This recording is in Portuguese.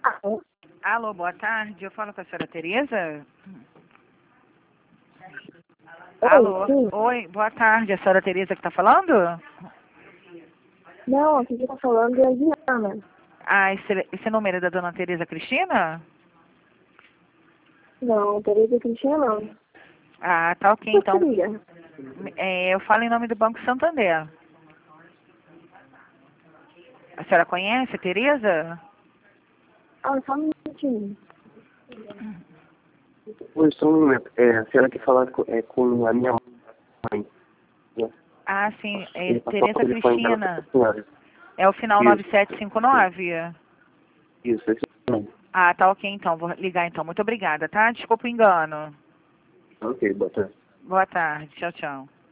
Alô? Alô, boa tarde. Eu falo com a senhora Tereza? Oi, Alô? sim. Oi, boa tarde. É a senhora Tereza que está falando? Não, aqui que tá falando é a Diana. Ah, esse número é da dona Tereza Cristina? Não, Tereza Cristina não. Ah, tá ok, Por que então. liga? Eu falo em nome do Banco Santander. A senhora conhece a Tereza? Ah, só um minutinho. Oi, só um momento. A senhora quer falar com a minha mãe. Né? Ah, sim. É Ele passou o Tereza telefone dela pra Cristina. senhora. É o final Isso. 9759? Isso, esse mesmo. Ah, tá ok, então. Vou ligar, então. Muito obrigada, tá? Desculpa o engano. Ok, boa tarde. Boa tarde. Tchau, tchau.